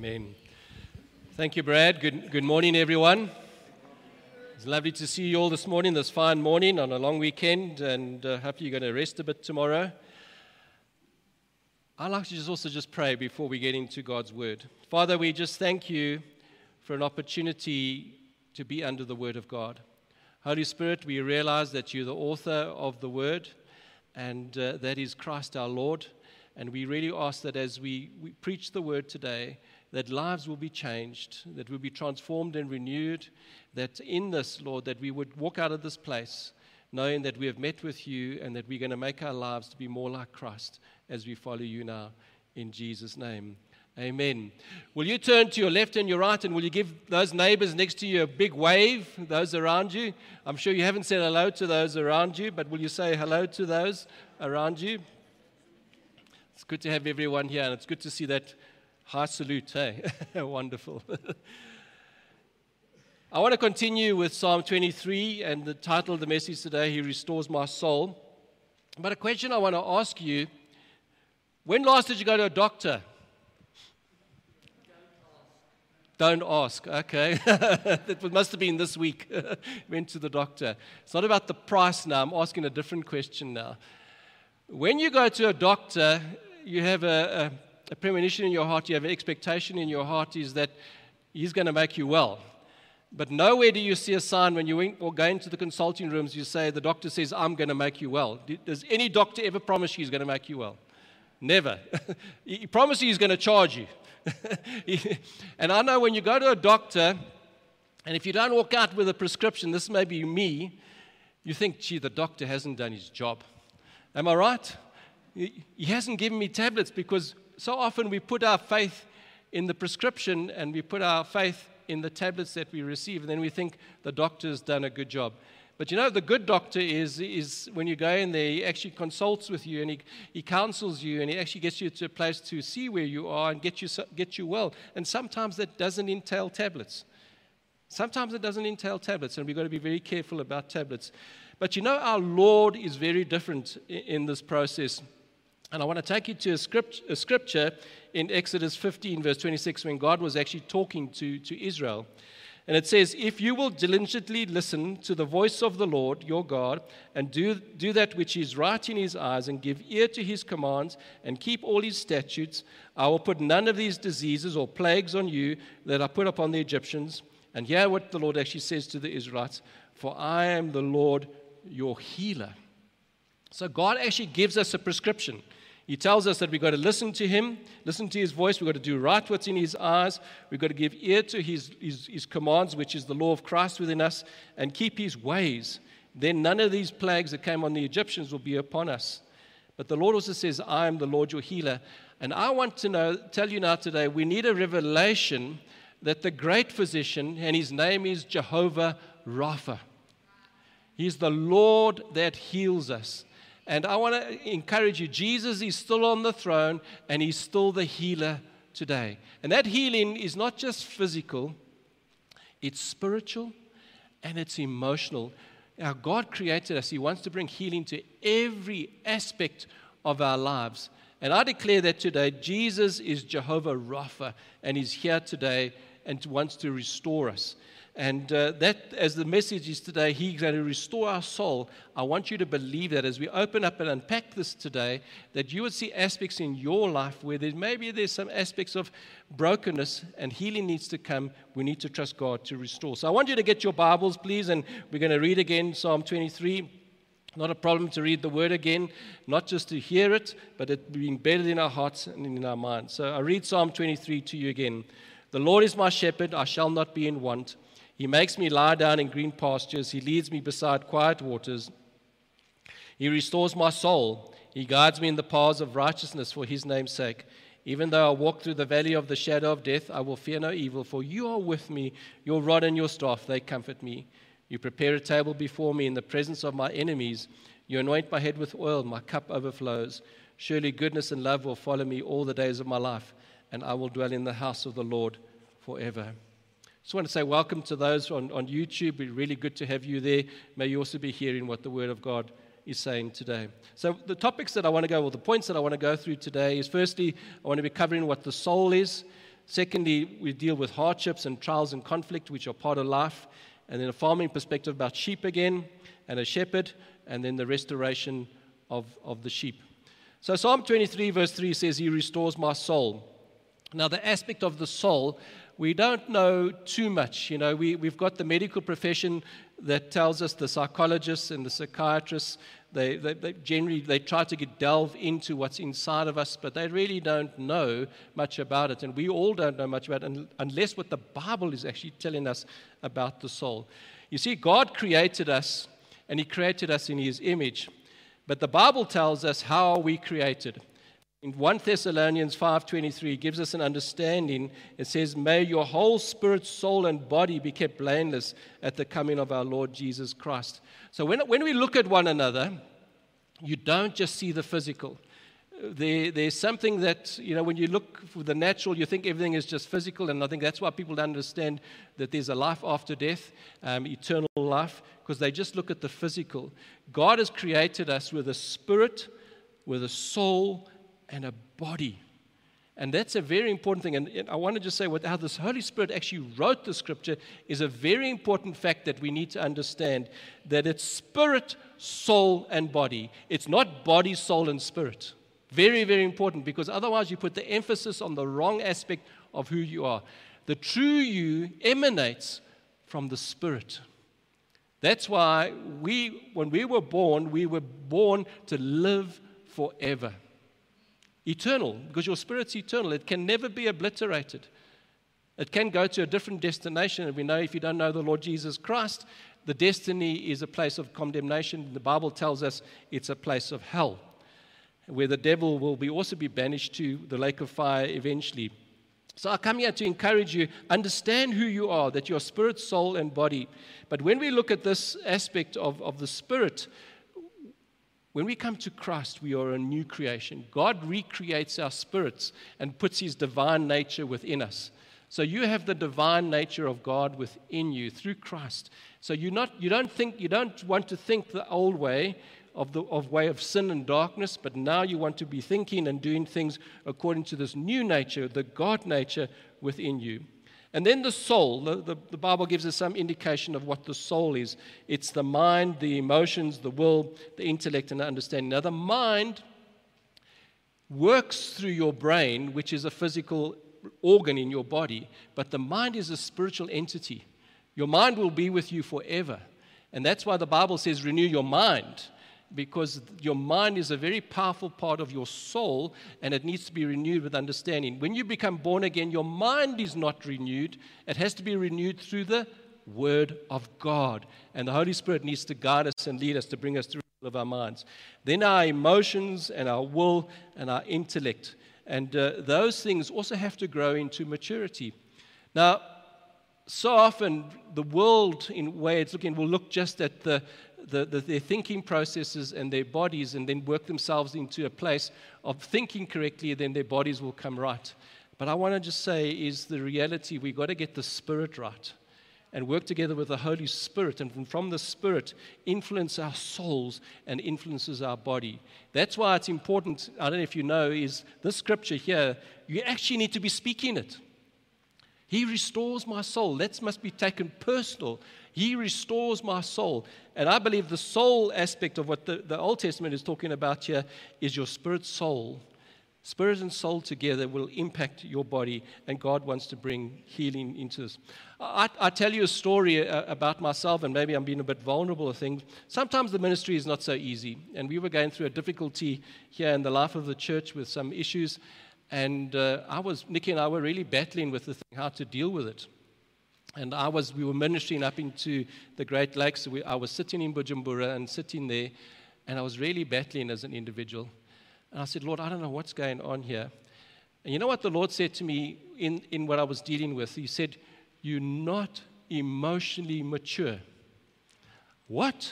Amen. Thank you, Brad. Good morning, everyone. It's lovely to see you all this morning, this fine morning on a long weekend, and hopefully you're going to rest a bit tomorrow. I'd like to just pray before we get into God's Word. Father, we just thank you for an opportunity to be under the Word of God. Holy Spirit, we realize that you're the author of the Word, and that is Christ our Lord. And we really ask that as we preach the Word today, that lives will be changed, that we'll be transformed and renewed, that in this, Lord, that we would walk out of this place knowing that we have met with you and that we're going to make our lives to be more like Christ as we follow you now. In Jesus' name, amen. Will you turn to your left and your right, and will you give those neighbors next to you a big wave, those around you? I'm sure you haven't said hello to those around you, but will you say hello to those around you? It's good to have everyone here, and it's good to see that high salute, hey? Wonderful. I want to continue with Psalm 23, and the title of the message today, He Restores My Soul. But a question I want to ask you, when last did you go to a doctor? Don't ask, okay. That must have been this week. Went to the doctor. It's not about the price now. I'm asking a different question now. When you go to a doctor, you have a premonition in your heart, you have an expectation in your heart is that he's going to make you well. But nowhere do you see a sign when you go into the consulting rooms, you say, the doctor says, I'm going to make you well. Does any doctor ever promise you he's going to make you well? Never. He promises he's going to charge you. And I know when you go to a doctor, and if you don't walk out with a prescription, this may be me, you think, gee, the doctor hasn't done his job. Am I right? He hasn't given me tablets, because so often we put our faith in the prescription and we put our faith in the tablets that we receive, and then we think the doctor's done a good job. But you know, the good doctor is when you go in there, he actually consults with you and he counsels you, and he actually gets you to a place to see where you are and get you well. And sometimes that doesn't entail tablets. Sometimes it doesn't entail tablets, and we've got to be very careful about tablets. But you know, our Lord is very different in this process. And I want to take you to a scripture in Exodus 15, verse 26, when God was actually talking to Israel. And it says, if you will diligently listen to the voice of the Lord your God, and do that which is right in his eyes, and give ear to his commands, and keep all his statutes, I will put none of these diseases or plagues on you that I put upon the Egyptians. And hear what the Lord actually says to the Israelites, for I am the Lord your healer. So God actually gives us a prescription. He tells us that we've got to listen to him, listen to his voice. We've got to do right what's in his eyes. We've got to give ear to his commands, which is the law of Christ within us, and keep his ways. Then none of these plagues that came on the Egyptians will be upon us. But the Lord also says, I am the Lord your healer. And I want to tell you now today, we need a revelation that the great physician, and his name is Jehovah Rapha. He's the Lord that heals us. And I want to encourage you, Jesus is still on the throne, and he's still the healer today. And that healing is not just physical, it's spiritual and it's emotional. Our God created us. He wants to bring healing to every aspect of our lives. And I declare that today, Jesus is Jehovah Rapha, and he's here today and wants to restore us. And that, as the message is today, he's going to restore our soul. I want you to believe that as we open up and unpack this today, that you would see aspects in your life where there's some aspects of brokenness and healing needs to come. We need to trust God to restore. So I want you to get your Bibles, please, and we're going to read again Psalm 23. Not a problem to read the word again, not just to hear it, but it being embedded in our hearts and in our minds. So I read Psalm 23 to you again. The Lord is my shepherd, I shall not be in want. He makes me lie down in green pastures. He leads me beside quiet waters. He restores my soul. He guides me in the paths of righteousness for his name's sake. Even though I walk through the valley of the shadow of death, I will fear no evil, for you are with me. Your rod and your staff, they comfort me. You prepare a table before me in the presence of my enemies. You anoint my head with oil, my cup overflows. Surely goodness and love will follow me all the days of my life, and I will dwell in the house of the Lord forever. Just want to say welcome to those on YouTube. It's really good to have you there. May you also be hearing what the Word of God is saying today. So the topics that I want to go, or the points that I want to go through today is, firstly, I want to be covering what the soul is. Secondly, we deal with hardships and trials and conflict, which are part of life. And then a farming perspective about sheep again, and a shepherd, and then the restoration of the sheep. So Psalm 23 verse 3 says, He restores my soul. Now the aspect of the soul, we don't know too much. You know, we've got the medical profession that tells us, the psychologists and the psychiatrists, they generally try to delve into what's inside of us, but they really don't know much about it. And we all don't know much about it unless what the Bible is actually telling us about the soul. You see, God created us, and He created us in His image. But the Bible tells us how we created. In 1 Thessalonians 5:23 gives us an understanding. It says, May your whole spirit, soul, and body be kept blameless at the coming of our Lord Jesus Christ. So when we look at one another, you don't just see the physical. There's something that, you know, when you look for the natural, you think everything is just physical, and I think that's why people don't understand that there's a life after death, eternal life, because they just look at the physical. God has created us with a spirit, with a soul, and a body. And that's a very important thing. And I want to just say how this Holy Spirit actually wrote the Scripture is a very important fact that we need to understand, that it's spirit, soul, and body. It's not body, soul, and spirit. Very, very important, because otherwise you put the emphasis on the wrong aspect of who you are. The true you emanates from the Spirit. That's why when we were born to live forever. Eternal, because your spirit's eternal. It can never be obliterated. It can go to a different destination, and we know if you don't know the Lord Jesus Christ, the destiny is a place of condemnation. The Bible tells us it's a place of hell, where the devil will also be banished to the lake of fire eventually. So I come here to encourage you, understand who you are, that you're spirit, soul, and body. But when we look at this aspect of the spirit, when we come to Christ, we are a new creation. God recreates our spirits and puts His divine nature within us. So you have the divine nature of God within you through Christ. So you don't want to think the old way of sin and darkness, but now you want to be thinking and doing things according to this new nature, the God nature within you. And then the soul, the Bible gives us some indication of what the soul is. It's the mind, the emotions, the will, the intellect, and the understanding. Now, the mind works through your brain, which is a physical organ in your body, but the mind is a spiritual entity. Your mind will be with you forever. And that's why the Bible says renew your mind, because your mind is a very powerful part of your soul, and it needs to be renewed with understanding. When you become born again, your mind is not renewed. It has to be renewed through the Word of God. And the Holy Spirit needs to guide us and lead us to bring us through all of our minds. Then our emotions and our will and our intellect. And those things also have to grow into maturity. Now, so often the world, in the way it's looking, will look just at their thinking processes and their bodies, and then work themselves into a place of thinking correctly, then their bodies will come right. But I want to just say is the reality, we've got to get the spirit right and work together with the Holy Spirit, and from the Spirit influence our souls and influences our body. That's why it's important, I don't know if you know, is this scripture here, you actually need to be speaking it. He restores my soul. That must be taken personal. He restores my soul. And I believe the soul aspect of what the Old Testament is talking about here is your spirit, soul. Spirit and soul together will impact your body, and God wants to bring healing into this. I tell you a story about myself, and maybe I'm being a bit vulnerable of things. Sometimes the ministry is not so easy, and we were going through a difficulty here in the life of the church with some issues, and Nikki and I were really battling with the thing, how to deal with it. And we were ministering up into the Great Lakes. I was sitting in Bujumbura and sitting there, and I was really battling as an individual. And I said, Lord, I don't know what's going on here. And you know what the Lord said to me in what I was dealing with? He said, you're not emotionally mature. What?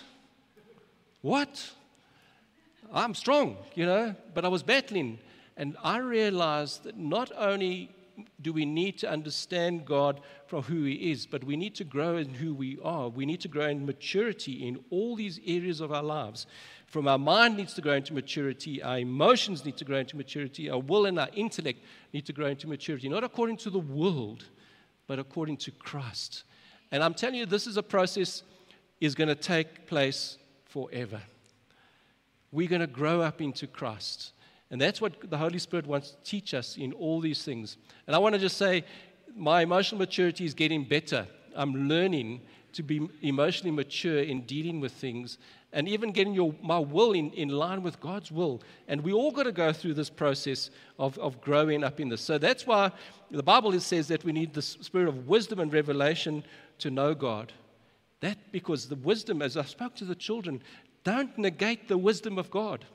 I'm strong, but I was battling. And I realized that not only do we need to understand God from who He is, but we need to grow in who we are. We need to grow in maturity in all these areas of our lives. From our mind needs to grow into maturity, our emotions need to grow into maturity, our will and our intellect need to grow into maturity, not according to the world, but according to Christ. And I'm telling you, this is a process is going to take place forever. We're going to grow up into Christ. And that's what the Holy Spirit wants to teach us in all these things. And I want to just say, my emotional maturity is getting better. I'm learning to be emotionally mature in dealing with things and even getting my will in line with God's will. And we all got to go through this process of growing up in this. So that's why the Bible says that we need the spirit of wisdom and revelation to know God. That because the wisdom, as I spoke to the children, don't negate the wisdom of God.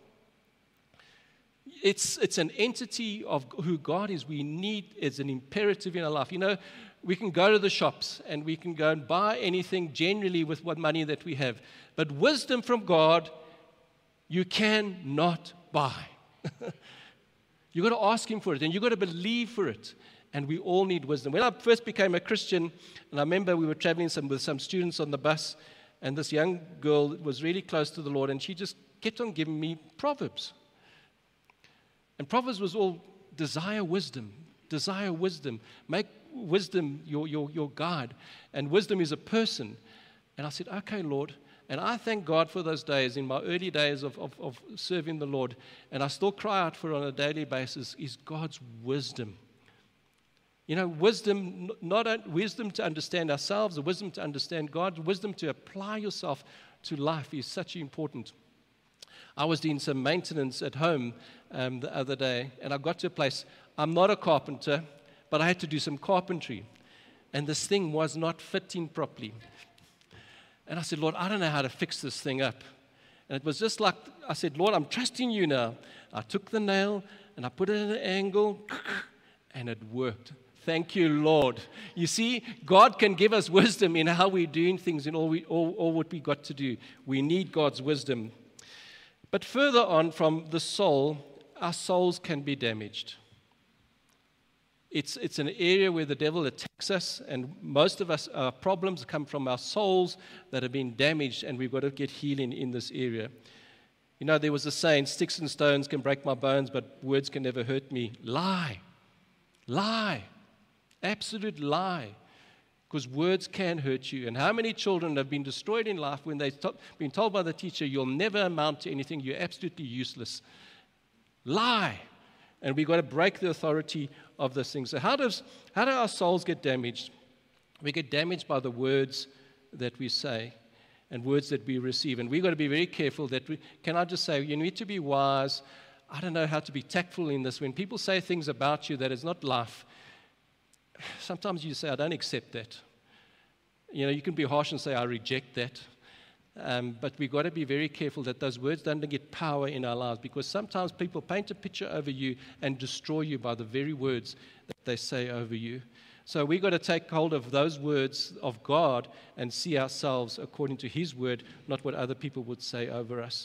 It's an entity of who God is. We need, it's an imperative in our life. You know, we can go to the shops and we can go and buy anything generally with what money that we have. But wisdom from God, you cannot buy. You've got to ask Him for it and you've got to believe for it. And we all need wisdom. When I first became a Christian, and I remember we were traveling with some students on the bus, and this young girl was really close to the Lord, and she just kept on giving me Proverbs. And Proverbs was all desire wisdom, make wisdom your guide. And wisdom is a person. And I said, okay, Lord. And I thank God for those days, in my early days of serving the Lord, and I still cry out for it on a daily basis, is God's wisdom. You know, wisdom, not wisdom to understand ourselves, the wisdom to understand God, wisdom to apply yourself to life is such important. I was doing some maintenance at home the other day, and I got to a place. I'm not a carpenter, but I had to do some carpentry, and this thing was not fitting properly. And I said, Lord, I don't know how to fix this thing up. And it was just like, I said, Lord, I'm trusting you now. I took the nail, and I put it at an angle, and it worked. Thank you, Lord. You see, God can give us wisdom in how we're doing things in all what we got to do. We need God's wisdom. But further on from the soul, our souls can be damaged. It's an area where the devil attacks us, and most of us, our problems come from our souls that have been damaged, and we've got to get healing in this area. You know, there was a saying, sticks and stones can break my bones, but words can never hurt me. Lie. Absolute lie. Because words can hurt you. And how many children have been destroyed in life when they've been told by the teacher, you'll never amount to anything, you're absolutely useless. Lie. And we've got to break the authority of those things. So how do our souls get damaged? We get damaged by the words that we say and words that we receive. And we've got to be very careful that can I just say, you need to be wise. I don't know how to be tactful in this. When people say things about you that is not life, sometimes you say, I don't accept that. You know, you can be harsh and say, I reject that. But we've got to be very careful that those words don't get power in our lives, because sometimes people paint a picture over you and destroy you by the very words that they say over you. So we've got to take hold of those words of God and see ourselves according to His word, not what other people would say over us.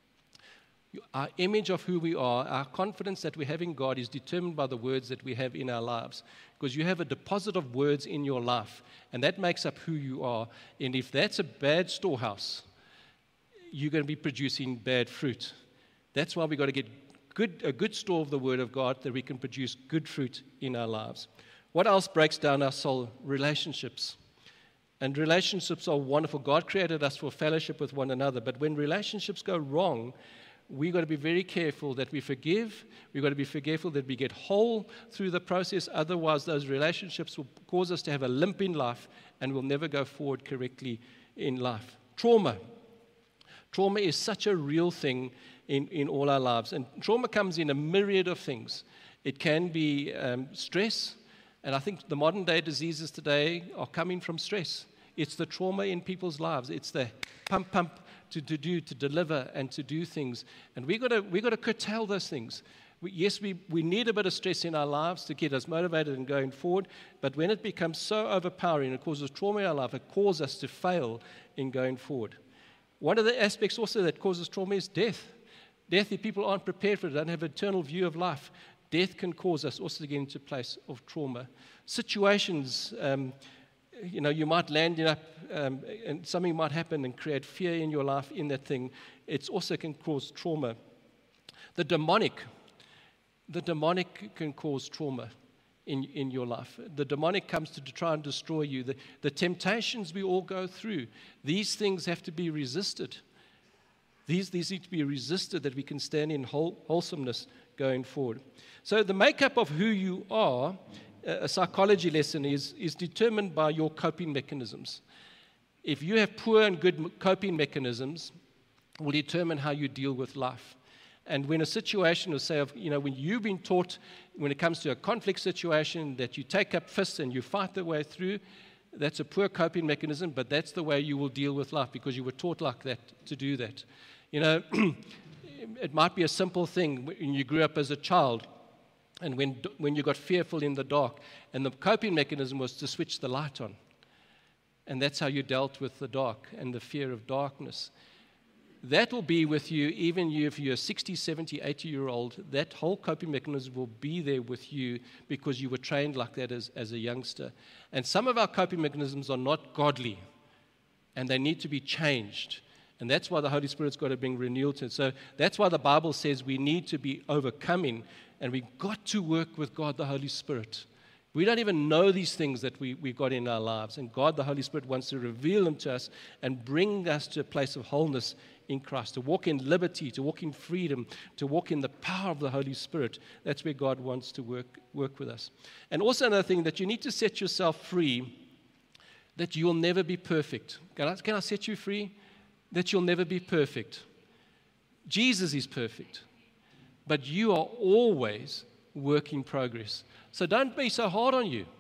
Our image of who we are, our confidence that we have in God is determined by the words that we have in our lives. Because you have a deposit of words in your life, and that makes up who you are. And if that's a bad storehouse, you're going to be producing bad fruit. That's why we've got to get a good store of the Word of God, that we can produce good fruit in our lives. What else breaks down our soul? Relationships. And relationships are wonderful. God created us for fellowship with one another. But when relationships go wrong, we've got to be very careful that we forgive. We've got to be careful that we get whole through the process. Otherwise, those relationships will cause us to have a limp in life, and we'll never go forward correctly in life. Trauma. Trauma is such a real thing in all our lives. And trauma comes in a myriad of things. It can be stress. And I think the modern day diseases today are coming from stress. It's the trauma in people's lives. It's the pump to deliver and to do things. And we got to curtail those things. We need a bit of stress in our lives to get us motivated and going forward. But when it becomes so overpowering, it causes trauma in our life, it causes us to fail in going forward. One of the aspects also that causes trauma is death. Death, if people aren't prepared for it, don't have an eternal view of life, death can cause us also to get into a place of trauma. Situations, you might land up and something might happen and create fear in your life in that thing. It also can cause trauma. The demonic can cause trauma in your life. The demonic comes to try and destroy you. The temptations we all go through, these things have to be resisted. These need to be resisted that we can stand in wholesomeness going forward. So the makeup of who you are, a psychology lesson, is determined by your coping mechanisms. If you have poor and good coping mechanisms, will determine how you deal with life. And when a situation, when you've been taught, when it comes to a conflict situation, that you take up fists and you fight the way through, that's a poor coping mechanism, but that's the way you will deal with life because you were taught like that to do that. It might be a simple thing when you grew up as a child and when you got fearful in the dark, and the coping mechanism was to switch the light on. And that's how you dealt with the dark and the fear of darkness. That will be with you, even if you're a 60, 70, 80-year-old, that whole coping mechanism will be there with you because you were trained like that as a youngster. And some of our coping mechanisms are not godly, and they need to be changed. And that's why the Holy Spirit's got to bring renewal to it. So that's why the Bible says we need to be overcoming, and we've got to work with God, the Holy Spirit. We don't even know these things that we've got in our lives, and God, the Holy Spirit, wants to reveal them to us and bring us to a place of wholeness in Christ, to walk in liberty, to walk in freedom, to walk in the power of the Holy Spirit. That's where God wants to work with us. And also another thing, that you need to set yourself free, that you'll never be perfect. Can I set you free? That you'll never be perfect. Jesus is perfect, but you are always work in progress. So don't be so hard on you.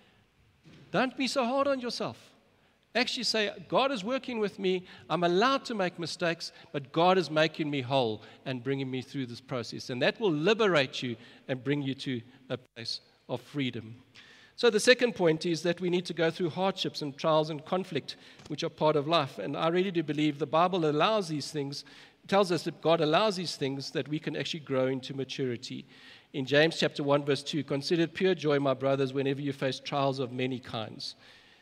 Don't be so hard on yourself. Actually say, God is working with me. I'm allowed to make mistakes, but God is making me whole and bringing me through this process. And that will liberate you and bring you to a place of freedom. So the second point is that we need to go through hardships and trials and conflict, which are part of life. And I really do believe the Bible allows these things, tells us that God allows these things that we can actually grow into maturity. In James chapter 1, verse 2, consider it pure joy, my brothers, whenever you face trials of many kinds.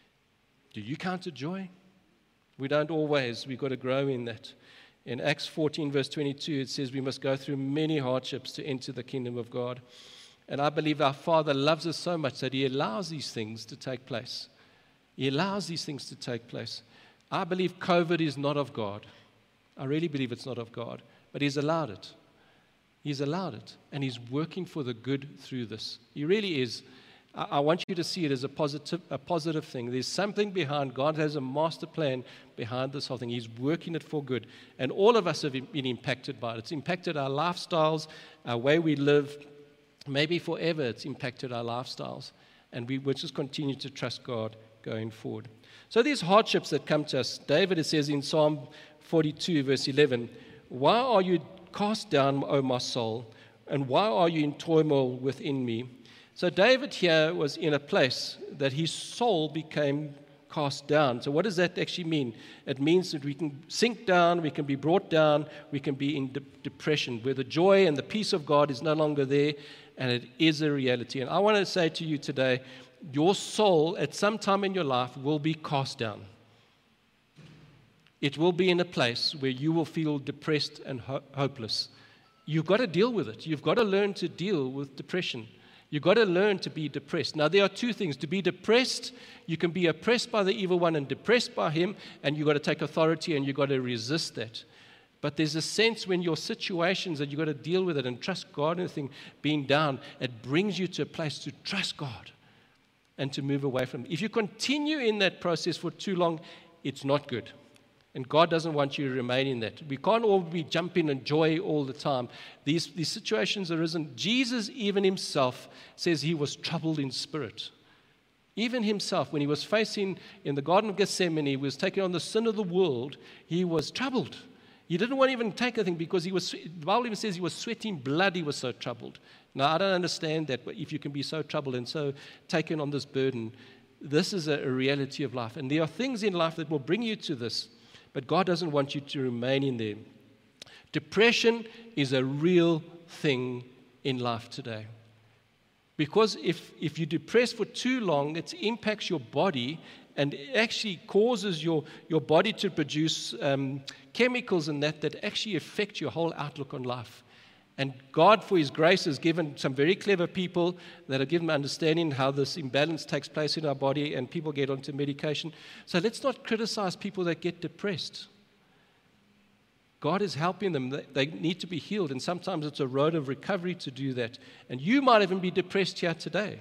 Do you count it joy? We don't always. We've got to grow in that. In Acts 14, verse 22, it says we must go through many hardships to enter the kingdom of God. And I believe our Father loves us so much that He allows these things to take place. He allows these things to take place. I believe COVID is not of God. I really believe it's not of God. But He's allowed it. He's allowed it. And He's working for the good through this. He really is. I want you to see it as a positive thing. There's something behind. God has a master plan behind this whole thing. He's working it for good. And all of us have been impacted by it. It's impacted our lifestyles, our way we live. Maybe forever it's impacted our lifestyles. And we will just continue to trust God going forward. So these hardships that come to us, David, it says in Psalm 42, verse 11, why are you cast down, O my soul, and why are you in turmoil within me? So David here was in a place that his soul became cast down. So what does that actually mean? It means that we can sink down, we can be brought down, we can be in depression, where the joy and the peace of God is no longer there, and it is a reality. And I want to say to you today, your soul at some time in your life will be cast down. It will be in a place where you will feel depressed and hopeless. You've got to deal with it. You've got to learn to deal with depression. You've got to learn to be depressed. Now, there are two things. To be depressed, you can be oppressed by the evil one and depressed by him, and you've got to take authority and you've got to resist that. But there's a sense when your situations that you've got to deal with it and trust God and everything being down, it brings you to a place to trust God and to move away from it. If you continue in that process for too long, it's not good. And God doesn't want you to remain in that. We can't all be jumping in joy all the time. These situations have arisen. Jesus, even himself, says he was troubled in spirit. Even himself, when he was facing in the Garden of Gethsemane, he was taking on the sin of the world, he was troubled. He didn't want to even take anything because the Bible even says he was sweating blood, he was so troubled. Now, I don't understand that, but if you can be so troubled and so taken on this burden, this is a reality of life. And there are things in life that will bring you to this. But God doesn't want you to remain in there. Depression is a real thing in life today. Because if you're depressed for too long, it impacts your body and it actually causes your body to produce chemicals and that actually affect your whole outlook on life. And God, for His grace, has given some very clever people that have given understanding how this imbalance takes place in our body, and people get onto medication. So let's not criticize people that get depressed. God is helping them. They need to be healed, and sometimes it's a road of recovery to do that. And you might even be depressed here today.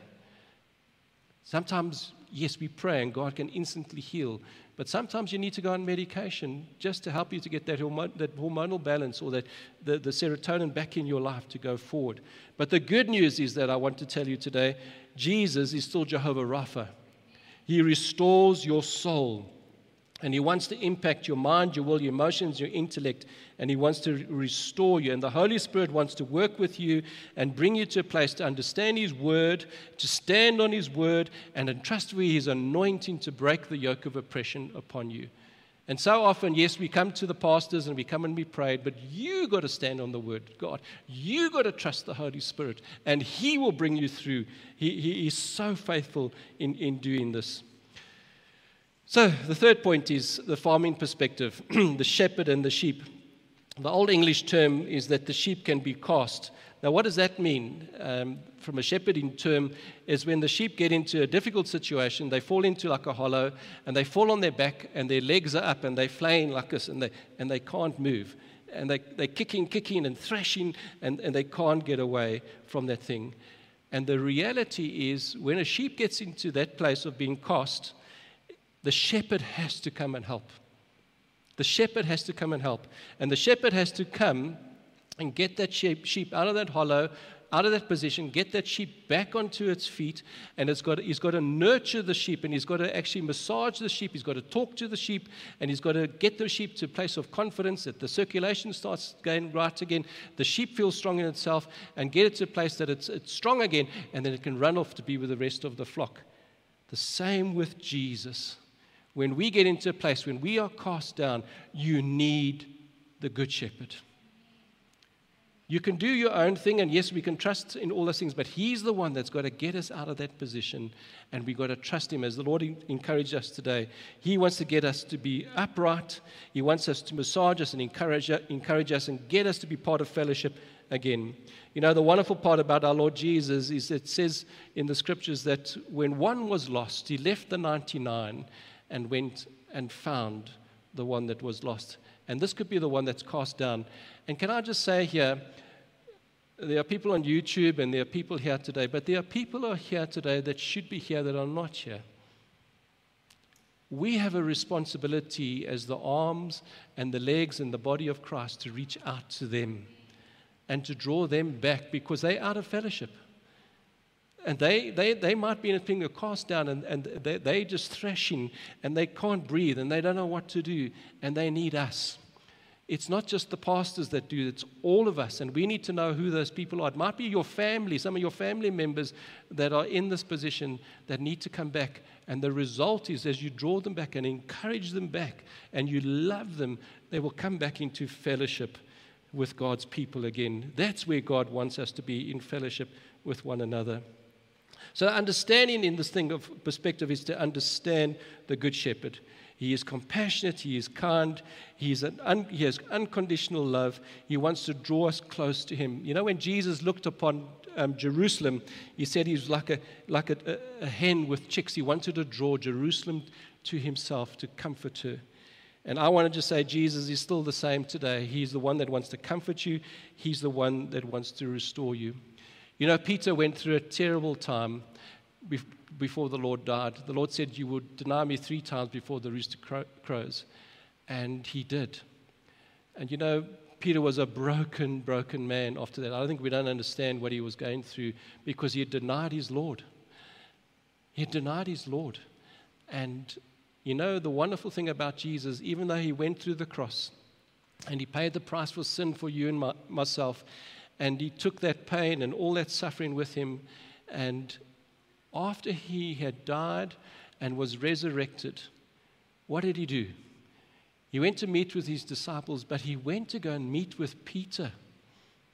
Sometimes, yes, we pray and God can instantly heal, but sometimes you need to go on medication just to help you to get that hormonal balance or the serotonin back in your life to go forward. But the good news is that I want to tell you today, Jesus is still Jehovah Rapha. He restores your soul. And He wants to impact your mind, your will, your emotions, your intellect, and He wants to restore you. And the Holy Spirit wants to work with you and bring you to a place to understand His Word, to stand on His Word, and entrust with His anointing to break the yoke of oppression upon you. And so often, yes, we come to the pastors and we come and we pray, but you got to stand on the Word of God. You got to trust the Holy Spirit, and He will bring you through. He is so faithful in doing this. So the third point is the farming perspective, the shepherd and the sheep. The Old English term is that the sheep can be cast. Now, what does that mean? From a shepherding term, is when the sheep get into a difficult situation, they fall into like a hollow, and they fall on their back, and their legs are up, and they're flaying like this, and they can't move. And they're kicking and thrashing, and they can't get away from that thing. And the reality is, when a sheep gets into that place of being cast, the shepherd has to come and help. The shepherd has to come and help. And the shepherd has to come and get that sheep out of that hollow, out of that position, get that sheep back onto its feet, and he's got to nurture the sheep, and he's got to actually massage the sheep, he's got to talk to the sheep, and he's got to get the sheep to a place of confidence that the circulation starts going right again, the sheep feels strong in itself, and get it to a place that it's strong again, and then it can run off to be with the rest of the flock. The same with Jesus. When we get into a place, when we are cast down, you need the Good Shepherd. You can do your own thing, and yes, we can trust in all those things, but He's the one that's got to get us out of that position, and we've got to trust Him. As the Lord encouraged us today, He wants to get us to be upright. He wants us to massage us and encourage us and get us to be part of fellowship again. You know, the wonderful part about our Lord Jesus is it says in the Scriptures that when one was lost, He left the 99 and went and found the one that was lost. And this could be the one that's cast down. And can I just say here, there are people on YouTube and there are people here today, but there are people who are here today that should be here that are not here. We have a responsibility as the arms and the legs and the body of Christ to reach out to them and to draw them back because they're out of fellowship. And they might be in a thing of cast down and they're just thrashing and they can't breathe and they don't know what to do and they need us. It's not just the pastors that do it, it's all of us, and we need to know who those people are. It might be your family, some of your family members that are in this position that need to come back. And the result is as you draw them back and encourage them back and you love them, they will come back into fellowship with God's people again. That's where God wants us to be, in fellowship with one another. So understanding in this thing of perspective is to understand the Good Shepherd. He is compassionate, He is kind, He has unconditional love. He wants to draw us close to Him. You know, when Jesus looked upon Jerusalem, He said He was like a hen with chicks. He wanted to draw Jerusalem to Himself, to comfort her. And I want to just say Jesus is still the same today. He's the one that wants to comfort you. He's the one that wants to restore you. You know, Peter went through a terrible time before the Lord died. The Lord said, "You would deny me 3 times before the rooster crows." And he did. And you know, Peter was a broken man after that. I think we don't understand what he was going through because he had denied his Lord. He had denied his Lord. And you know, the wonderful thing about Jesus, even though He went through the cross and He paid the price for sin for you and myself, and He took that pain and all that suffering with Him, and after He had died and was resurrected, what did He do? He went to meet with His disciples, but He went to go and meet with Peter.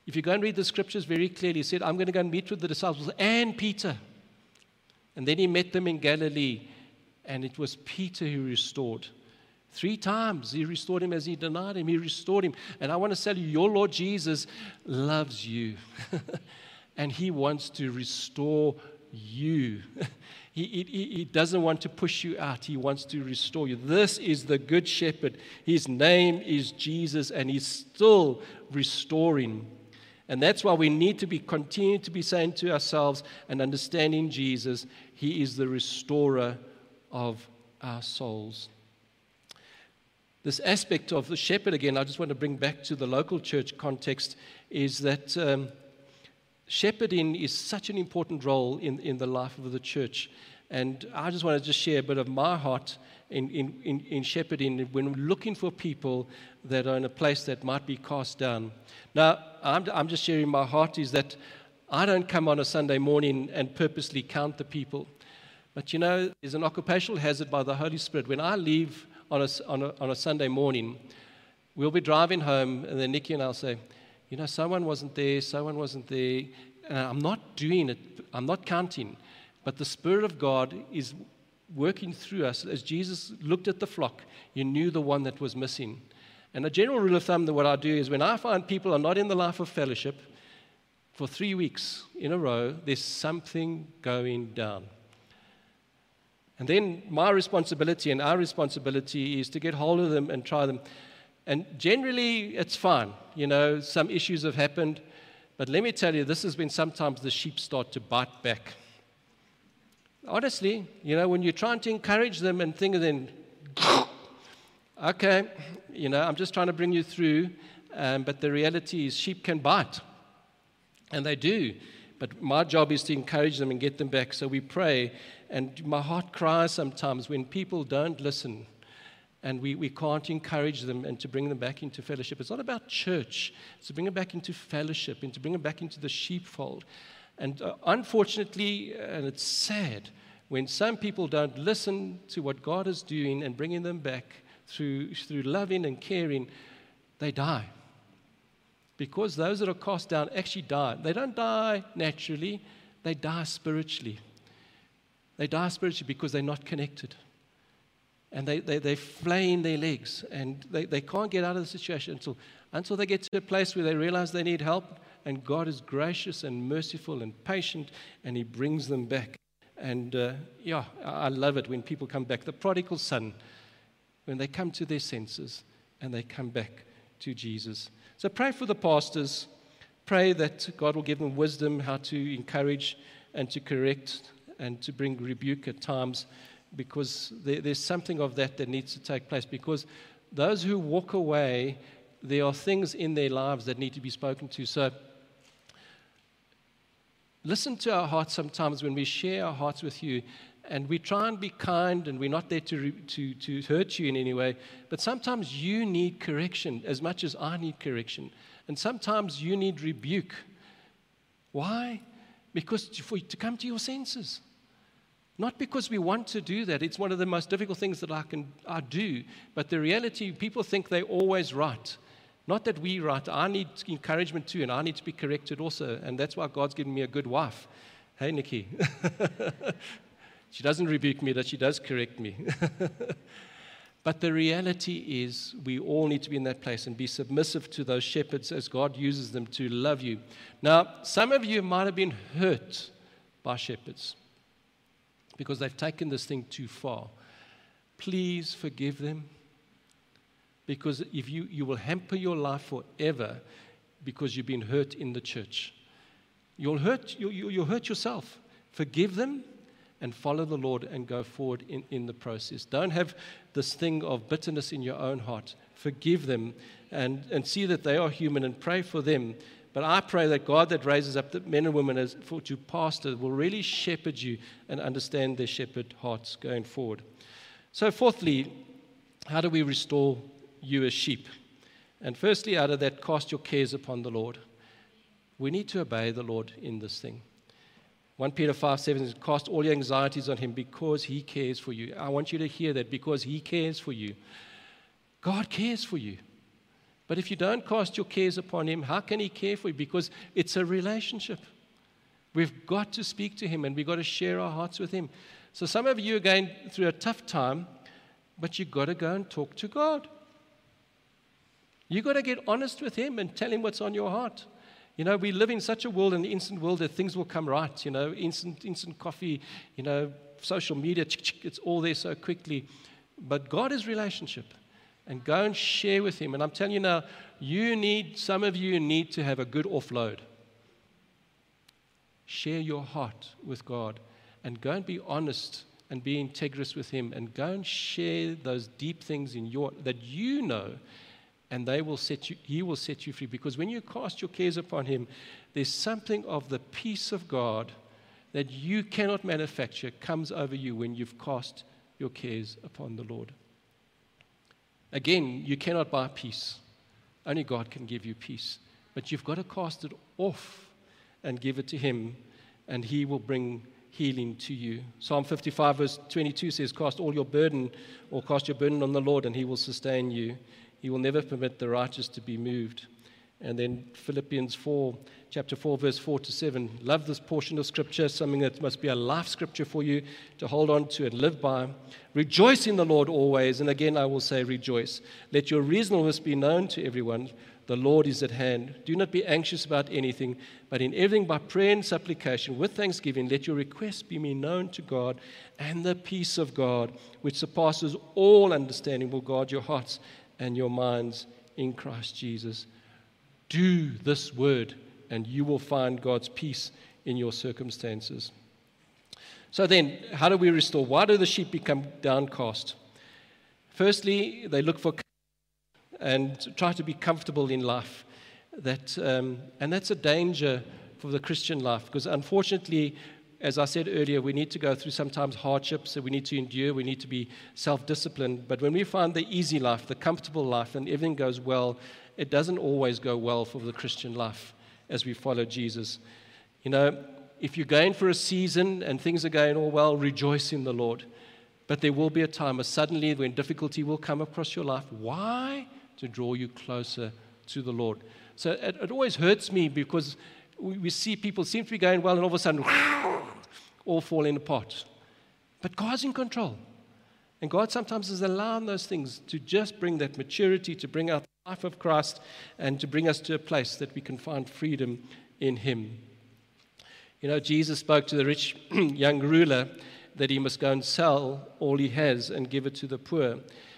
If you go and read the scriptures very clearly, he said, I'm going to go and meet with the disciples and Peter. And then he met them in Galilee, and it was Peter who restored. 3 times he restored him as he denied him. He restored him. And I want to tell you, your Lord Jesus loves you. And he wants to restore you. He doesn't want to push you out. He wants to restore you. This is the Good Shepherd. His name is Jesus, and he's still restoring. And that's why we need to continue to be saying to ourselves and understanding Jesus, he is the restorer of our souls. This aspect of the shepherd, again, I just want to bring back to the local church context, is that shepherding is such an important role in the life of the church. And I just want to just share a bit of my heart in shepherding when looking for people that are in a place that might be cast down. Now, I'm just sharing my heart is that I don't come on a Sunday morning and purposely count the people. But you know, there's an occupational hazard by the Holy Spirit. When I leave on a Sunday morning, we'll be driving home, and then Nikki and I'll say, you know, someone wasn't there. And I'm not doing it. I'm not counting. But the Spirit of God is working through us. As Jesus looked at the flock, he knew the one that was missing. And a general rule of thumb that what I do is when I find people are not in the life of fellowship for 3 weeks in a row, there's something going down. And then my responsibility and our responsibility is to get hold of them and try them. And generally, it's fine. You know, some issues have happened. But let me tell you, this is when sometimes the sheep start to bite back. Honestly, you know, when you're trying to encourage them and think of them, okay, you know, I'm just trying to bring you through. But the reality is sheep can bite. And they do. But my job is to encourage them and get them back. So we pray. And my heart cries sometimes when people don't listen and we can't encourage them and to bring them back into fellowship. It's not about church. It's to bring them back into fellowship and to bring them back into the sheepfold. And unfortunately, and it's sad, when some people don't listen to what God is doing and bringing them back through loving and caring, they die. Because those that are cast down actually die. They don't die naturally, they die spiritually. They die spiritually because they're not connected. And they're flaying their legs. And they can't get out of the situation until they get to a place where they realize they need help. And God is gracious and merciful and patient. And he brings them back. And I love it when people come back. The prodigal son, when they come to their senses and they come back to Jesus. So pray for the pastors. Pray that God will give them wisdom how to encourage and to correct and to bring rebuke at times, because there's something of that needs to take place. Because those who walk away, there are things in their lives that need to be spoken to. So listen to our hearts sometimes when we share our hearts with you, and we try and be kind, and we're not there to hurt you in any way. But sometimes you need correction as much as I need correction. And sometimes you need rebuke. Why? Because to come to your senses. Not because we want to do that. It's one of the most difficult things that I do. But the reality, people think they're always right. Not that we're right. I need encouragement too, and I need to be corrected also. And that's why God's given me a good wife. Hey, Nikki. She doesn't rebuke me, but she does correct me. But the reality is we all need to be in that place and be submissive to those shepherds as God uses them to love you. Now, some of you might have been hurt by shepherds because they've taken this thing too far. Please forgive them, because if you will hamper your life forever because you've been hurt in the church. You'll hurt yourself. Forgive them and follow the Lord and go forward in the process. Don't have this thing of bitterness in your own heart. Forgive them and see that they are human and pray for them. But I pray that God that raises up the men and women to pastor will really shepherd you and understand their shepherd hearts going forward. So fourthly, how do we restore you as sheep? And firstly, out of that, cast your cares upon the Lord. We need to obey the Lord in this thing. 1 Peter 5:7 says, cast all your anxieties on him because he cares for you. I want you to hear that, because he cares for you. God cares for you. But if you don't cast your cares upon him, how can he care for you? Because it's a relationship. We've got to speak to him, and we've got to share our hearts with him. So some of you are going through a tough time, but you've got to go and talk to God. You've got to get honest with him and tell him what's on your heart. You know, we live in such a world, an instant world, that things will come right. You know, instant coffee, you know, social media, it's all there so quickly. But God is relationship. And go and share with him. And I'm telling you now, some of you need to have a good offload. Share your heart with God. And go and be honest and be integrous with him. And go and share those deep things that you know. And he will set you free. Because when you cast your cares upon him, there's something of the peace of God that you cannot manufacture comes over you when you've cast your cares upon the Lord. Again, you cannot buy peace. Only God can give you peace. But you've got to cast it off and give it to him, and he will bring healing to you. Psalm 55 verse 22 says, cast your burden on the Lord, and he will sustain you. He will never permit the righteous to be moved. And then Philippians 4, chapter 4, verse 4 to 7. Love this portion of Scripture, something that must be a life scripture for you to hold on to and live by. Rejoice in the Lord always. And again, I will say rejoice. Let your reasonableness be known to everyone. The Lord is at hand. Do not be anxious about anything, but in everything by prayer and supplication, with thanksgiving, let your requests be made known to God, and the peace of God, which surpasses all understanding, will guard your hearts and your minds in Christ Jesus. Do this word, and you will find God's peace in your circumstances. So then, how do we restore? Why do the sheep become downcast? Firstly, they look for and try to be comfortable in life. And that's a danger for the Christian life, because unfortunately, as I said earlier, we need to go through sometimes hardships, and we need to endure, we need to be self-disciplined. But when we find the easy life, the comfortable life, and everything goes well, it doesn't always go well for the Christian life as we follow Jesus. You know, if you're going for a season and things are going all well, rejoice in the Lord. But there will be a time, suddenly, when difficulty will come across your life. Why? To draw you closer to the Lord. So it always hurts me, because we see people seem to be going well, and all of a sudden, all falling apart. But God's in control. And God sometimes is allowing those things to just bring that maturity, to bring out the life of Christ, and to bring us to a place that we can find freedom in him. You know, Jesus spoke to the rich young ruler that he must go and sell all he has and give it to the poor.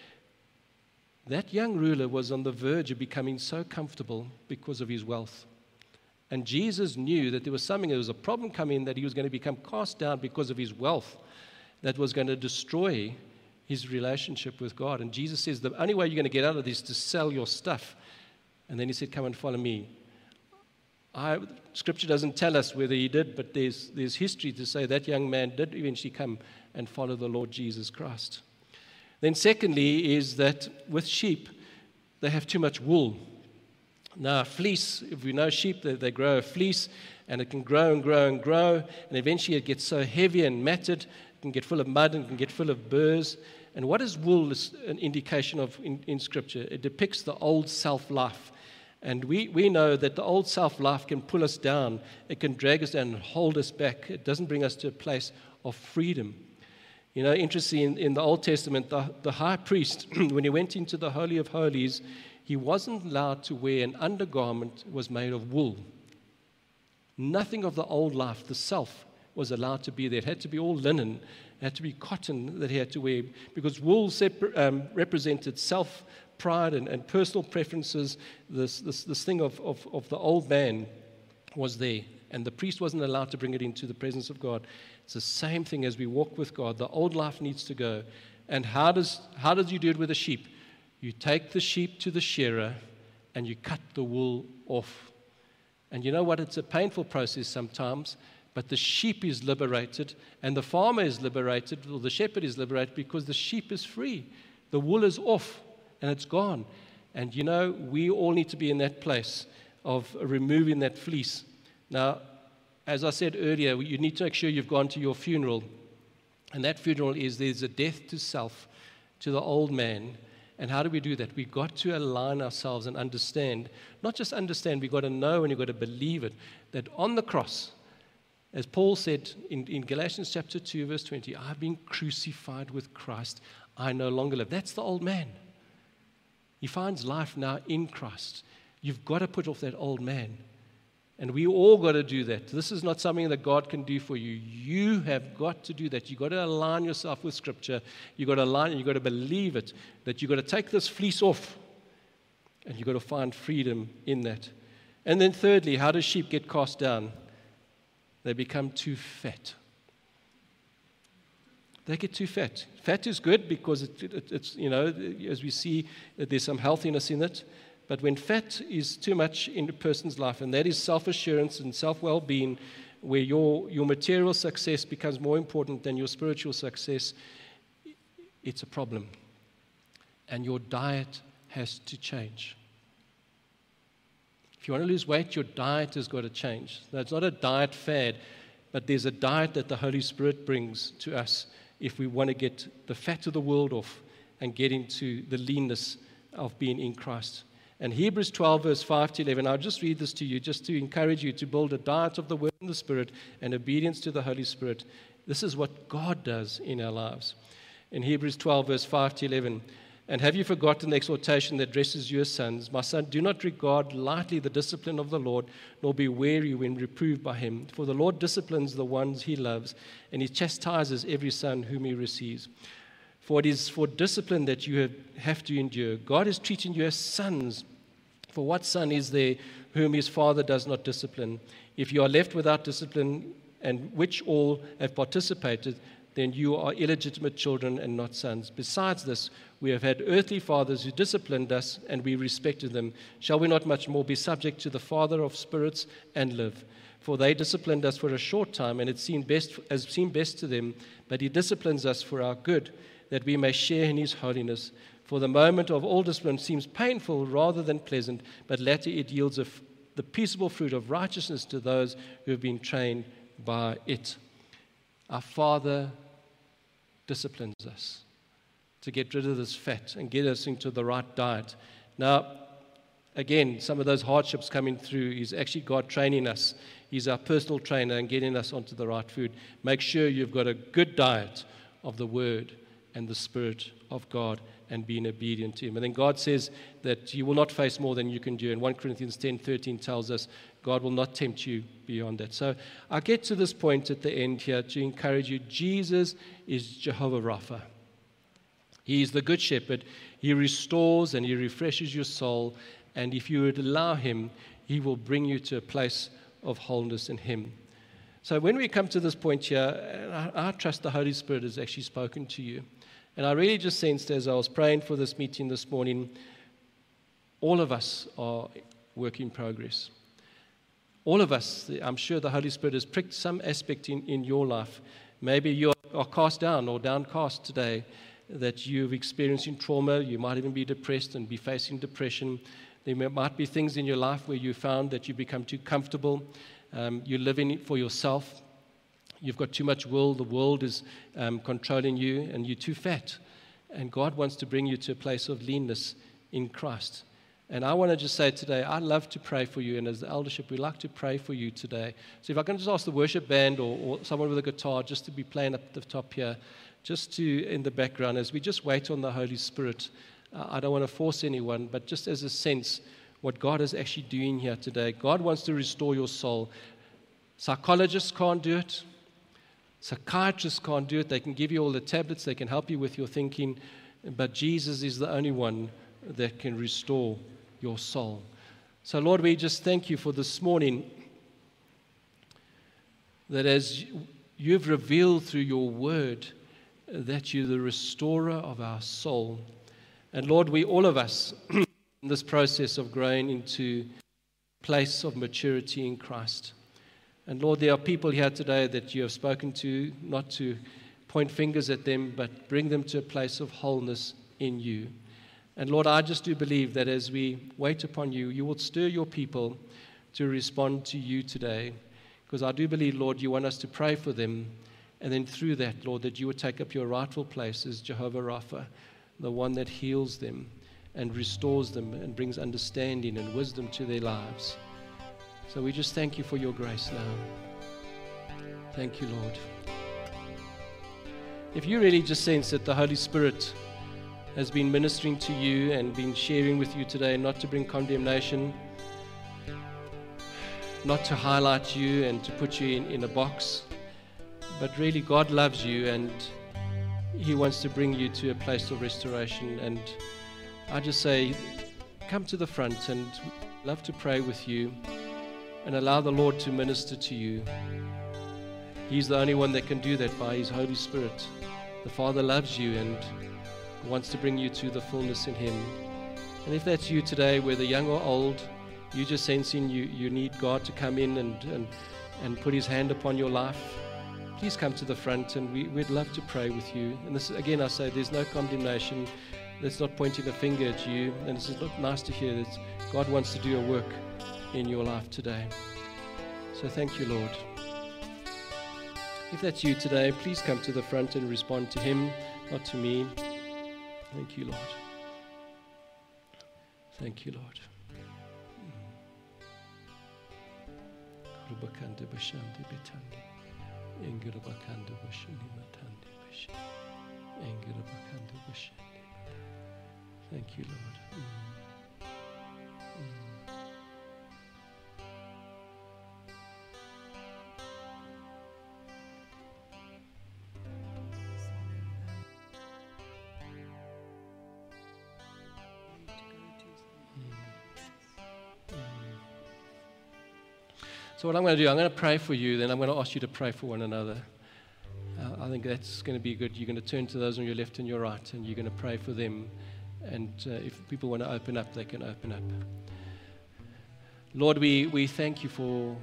That young ruler was on the verge of becoming so comfortable because of his wealth. And Jesus knew that there was a problem coming, that he was going to become cast down because of his wealth, that was going to destroy his relationship with God. And Jesus says, the only way you're going to get out of this is to sell your stuff. And then he said, come and follow me. Scripture doesn't tell us whether he did, but there's history to say that young man did eventually come and follow the Lord Jesus Christ. Then secondly is that with sheep, they have too much wool. Now, a fleece, if we know sheep, they grow a fleece, and it can grow and grow and grow, and eventually it gets so heavy and matted, it can get full of mud and can get full of burrs. And what is wool an indication of in Scripture? It depicts the old self-life. And we know that the old self-life can pull us down. It can drag us down and hold us back. It doesn't bring us to a place of freedom. You know, interesting, in the Old Testament, the high priest, when he went into the Holy of Holies, he wasn't allowed to wear an undergarment that was made of wool. Nothing of the old life, the self, was allowed to be there. It had to be all linen. It had to be cotton that he had to wear, because wool represented self-pride and personal preferences. This thing of the old man was there, and the priest wasn't allowed to bring it into the presence of God. It's the same thing as we walk with God. The old life needs to go. And how does you do it with a sheep? You take the sheep to the shearer and you cut the wool off. And you know what? It's a painful process sometimes, but the sheep is liberated, and the farmer is liberated, or the shepherd is liberated, because the sheep is free. The wool is off and it's gone. And you know, we all need to be in that place of removing that fleece. Now, as I said earlier, you need to make sure you've gone to your funeral. And that funeral is there's a death to self, to the old man. And how do we do that? We've got to align ourselves and understand, not just understand, we've got to know and you've got to believe it, that on the cross, as Paul said in Galatians chapter 2, verse 20, I've been crucified with Christ. I no longer live. That's the old man. He finds life now in Christ. You've got to put off that old man. And we all got to do that. This is not something that God can do for you. You have got to do that. You've got to align yourself with Scripture. You've got to align, and you've got to believe it, that you've got to take this fleece off. And you've got to find freedom in that. And then thirdly, how do sheep get cast down? They become too fat. They get too fat. Fat is good because it's, as we see, there's some healthiness in it. But when fat is too much in a person's life, and that is self-assurance and self-well-being, where your material success becomes more important than your spiritual success, it's a problem. And your diet has to change. If you want to lose weight, your diet has got to change. Now, it's not a diet fad, but there's a diet that the Holy Spirit brings to us if we want to get the fat of the world off and get into the leanness of being in Christ. And Hebrews 12, verse 5 to 11, I'll just read this to you, just to encourage you to build a diet of the Word and the Spirit and obedience to the Holy Spirit. This is what God does in our lives. In Hebrews 12, verse 5 to 11, and have you forgotten the exhortation that addresses you as sons? My son, do not regard lightly the discipline of the Lord, nor be weary when reproved by him. For the Lord disciplines the ones he loves, and he chastises every son whom he receives. For it is for discipline that you have to endure. God is treating you as sons. For what son is there whom his father does not discipline? If you are left without discipline, and which all have participated, then you are illegitimate children and not sons. Besides this, we have had earthly fathers who disciplined us, and we respected them. Shall we not much more be subject to the Father of spirits and live? For they disciplined us for a short time, and it seemed best to them, but he disciplines us for our good, that we may share in his holiness. For the moment of all discipline seems painful rather than pleasant, but latter it yields the peaceable fruit of righteousness to those who have been trained by it. Our Father disciplines us to get rid of this fat and get us into the right diet. Now, again, some of those hardships coming through is actually God training us. He's our personal trainer and getting us onto the right food. Make sure you've got a good diet of the Word and the Spirit of God and being obedient to him. And then God says that you will not face more than you can do. And 1 Corinthians 10:13 tells us God will not tempt you beyond that. So I get to this point at the end here to encourage you. Jesus is Jehovah Rapha. He is the good shepherd. He restores and he refreshes your soul. And if you would allow him, he will bring you to a place of wholeness in him. So when we come to this point here, I trust the Holy Spirit has actually spoken to you. And I really just sensed as I was praying for this meeting this morning, all of us are work in progress. All of us, I'm sure the Holy Spirit has pricked some aspect in your life. Maybe you are cast down or downcast today, that you've experienced trauma. You might even be depressed and be facing depression. There might be things in your life where you found that you become too comfortable. You're living for yourself. You've got too much will. The world is controlling you, and you're too fat. And God wants to bring you to a place of leanness in Christ. And I want to just say today, I'd love to pray for you. And as the eldership, we'd like to pray for you today. So if I can just ask the worship band or someone with a guitar just to be playing up the top here, just to in the background, as we just wait on the Holy Spirit. I don't want to force anyone, but just as a sense, what God is actually doing here today. God wants to restore your soul. Psychologists can't do it. Psychiatrists can't do it. They can give you all the tablets. They can help you with your thinking. But Jesus is the only one that can restore your soul. So, Lord, we just thank you for this morning, that as you've revealed through your word that you're the restorer of our soul. And, Lord, we, all of us, in this process of growing into a place of maturity in Christ. And Lord, there are people here today that you have spoken to, not to point fingers at them, but bring them to a place of wholeness in you. And Lord, I just do believe that as we wait upon you, you will stir your people to respond to you today. Because I do believe, Lord, you want us to pray for them. And then through that, Lord, that you would take up your rightful place as Jehovah Rapha, the one that heals them and restores them and brings understanding and wisdom to their lives. So we just thank you for your grace now. Thank you, Lord. If you really just sense that the Holy Spirit has been ministering to you and been sharing with you today, not to bring condemnation, not to highlight you and to put you in a box, but really God loves you and He wants to bring you to a place of restoration. And I just say, come to the front, and I'd love to pray with you and allow the Lord to minister to you. He's the only one that can do that by His Holy Spirit. The Father loves you and wants to bring you to the fullness in Him. And if that's you today, whether young or old, you're just sensing you need God to come in and put His hand upon your life, please come to the front, and we'd love to pray with you. And this, again, I say there's no condemnation. That's not pointing a finger at you. And it's not nice to hear that God wants to do a work in your life today. So thank you, Lord. If that's you today, please come to the front and respond to Him, not to me. Thank you, Lord. Thank you, Lord. Thank you, Lord. So what I'm going to do, I'm going to pray for you, then I'm going to ask you to pray for one another. I think that's going to be good. You're going to turn to those on your left and your right, and you're going to pray for them. And if people want to open up, they can open up. Lord, we thank you for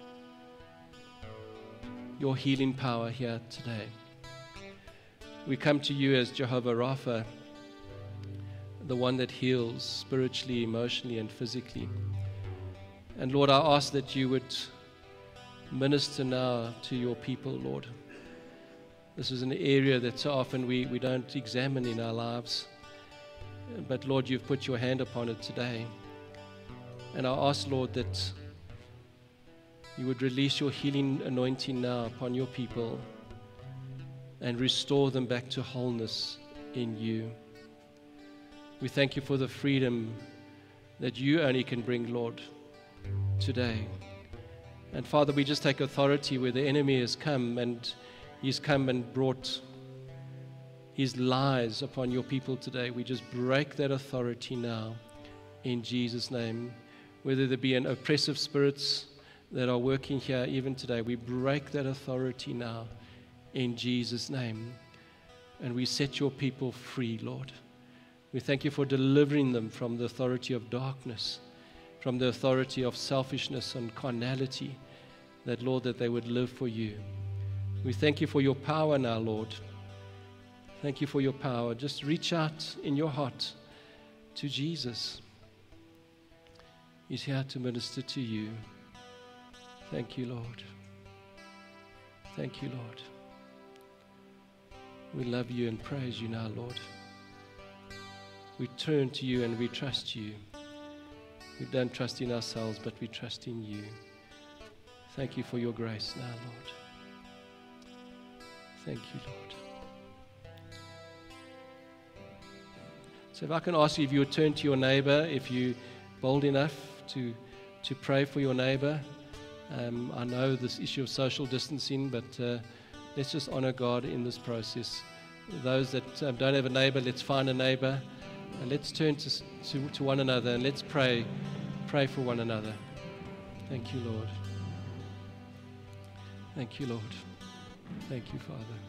your healing power here today. We come to you as Jehovah Rapha, the one that heals spiritually, emotionally, and physically. And Lord, I ask that you would minister now to your people, Lord. This is an area that so often we don't examine in our lives. But Lord, you've put your hand upon it today. And I ask, Lord, that you would release your healing anointing now upon your people and restore them back to wholeness in you. We thank you for the freedom that you only can bring, Lord, today. And Father, we just take authority where the enemy has come, and he's come and brought his lies upon your people today. We just break that authority now in Jesus' name. Whether there be an oppressive spirits that are working here even today, we break that authority now in Jesus' name. And we set your people free, Lord. We thank you for delivering them from the authority of darkness, from the authority of selfishness and carnality, that, Lord, that they would live for you. We thank you for your power now, Lord. Thank you for your power. Just reach out in your heart to Jesus. He's here to minister to you. Thank you, Lord. Thank you, Lord. We love you and praise you now, Lord. We turn to you and we trust you. We don't trust in ourselves, but we trust in you. Thank you for your grace now, Lord. Thank you, Lord. So if I can ask you, if you would turn to your neighbor, if you're bold enough to pray for your neighbor. I know this issue of social distancing, but let's just honor God in this process. Those that don't have a neighbor, let's find a neighbor. And let's turn to one another, and let's pray for one another. Thank you, Lord. Thank you, Lord. Thank you, Father.